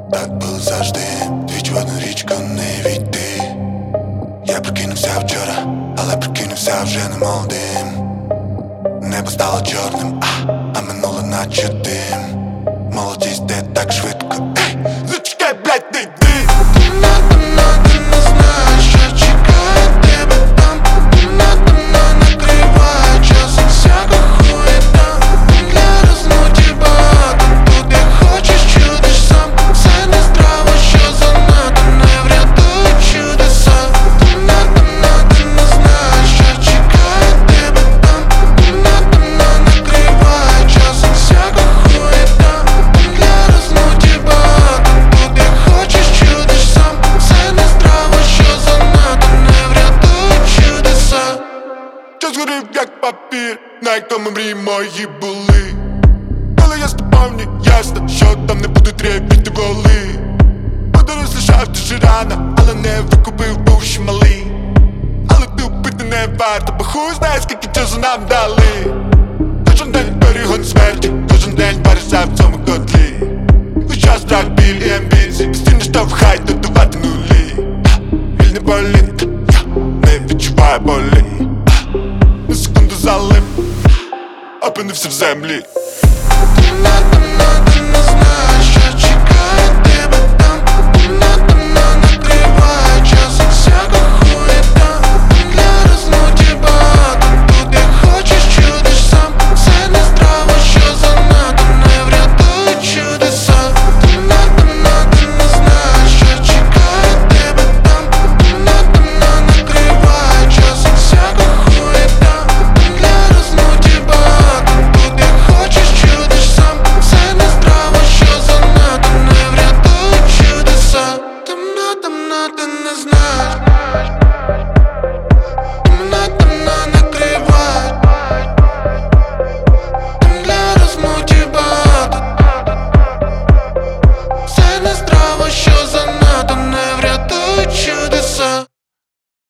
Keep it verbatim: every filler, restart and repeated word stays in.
Так було завжди, двічі в одну річку не війти. Я прокинувся вчора, але прокинувся вже не молодим. Небо стало чорним, а, а минуло наче дим. Молодість де так швидко, ей, зачекай, блядь, не йди. Згорів як папір, на якому мрії мої були. Коли я ступав, мені ясно, що там не будуть репіти воли. Подорож лишав дуже рано, але не викупив, був ще малий. Але тупити не варто, бо хуй знає, скільки часу нам дали. Кожен день перегон смерті, кожен день варишся в цьому котлі. Хоча страх, біль і амбіції постійно штовхають додавати нулі. Вільний політ, я не відчуваю болі. На секунду залип, опинився в землі. Темно, темно, ти не знаєш, що чекає тебе там. Темно, темно, накриває часом всяка хуєта. Для розмоті багато, тут як хочеш чудиш сам. Все не страва, що занадто, не врятують чудеса. Темно, темно, ти не знаєш, що чекає тебе там. Темно, темно, накриває часом всяка хуєта. Ти не знаєш, темно, темно накриває. Для розмоті багато. Все не страва, що занадто.